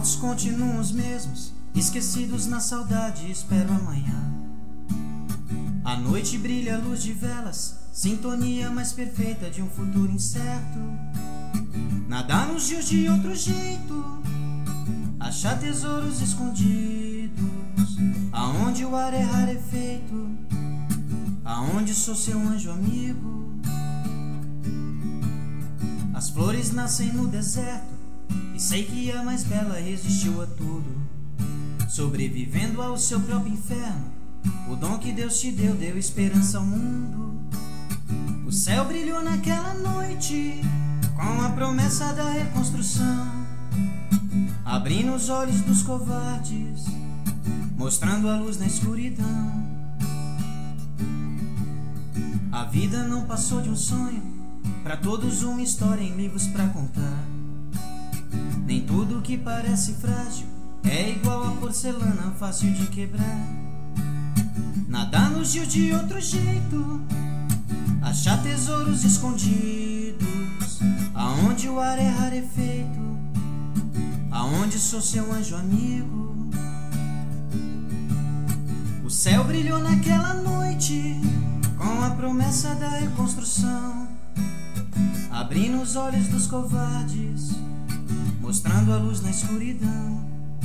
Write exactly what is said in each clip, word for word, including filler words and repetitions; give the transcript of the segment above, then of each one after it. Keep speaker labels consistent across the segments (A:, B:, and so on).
A: Pontos continuam os mesmos, esquecidos na saudade, espero amanhã. À noite brilha a luz de velas, sintonia mais perfeita de um futuro incerto. Nadar nos rios de outro jeito, achar tesouros escondidos, aonde o ar é rarefeito, aonde sou seu anjo amigo. As flores nascem no deserto, e sei que a mais bela resistiu a tudo, sobrevivendo ao seu próprio inferno. O dom que Deus te deu, deu esperança ao mundo. O céu brilhou naquela noite, com a promessa da reconstrução, abrindo os olhos dos covardes, mostrando a luz na escuridão. A vida não passou de um sonho, pra todos uma história em livros pra contar. Nem tudo que parece frágil é igual a porcelana, fácil de quebrar. Nadar nos rios de outro jeito, achar tesouros escondidos, aonde o ar é rarefeito, aonde sou seu anjo amigo. O céu brilhou naquela noite, com a promessa da reconstrução, abrindo os olhos dos covardes, mostrando a luz na escuridão.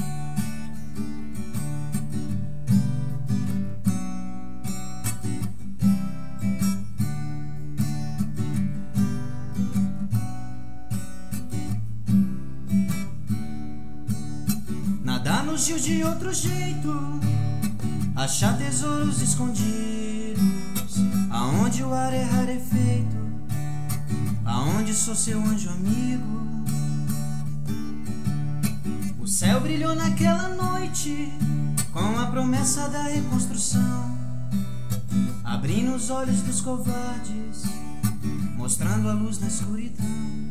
A: Nadar nos rios de outro jeito, achar tesouros escondidos, aonde o ar é rarefeito, aonde sou seu anjo amigo. O céu brilhou naquela noite, com a promessa da reconstrução, abrindo os olhos dos covardes, mostrando a luz na escuridão.